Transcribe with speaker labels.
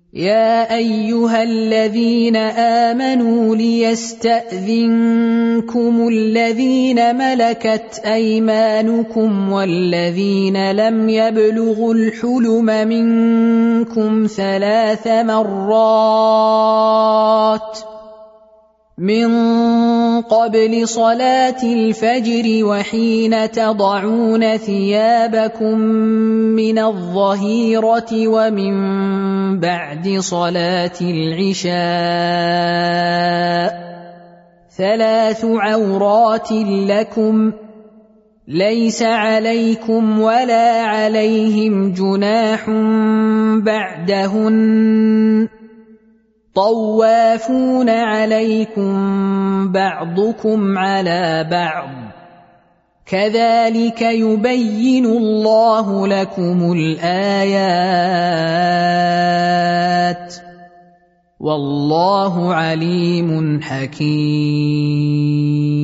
Speaker 1: يا أيها الذين آمنوا ليستأذنكم الذين ملكت أيمانكم والذين لم يبلغوا الحلم منكم 3 مرات من قبل صلاة الفجر وحين تضعون ثيابكم من الظهيرة ومن بعد صلاة العشاء 3 عورات لكم ليس عليكم ولا عليهم جناح بعدهن طوافون عليكم بعضكم على بعض كذلك يبين الله لكم الآيات والله عليم حكيم.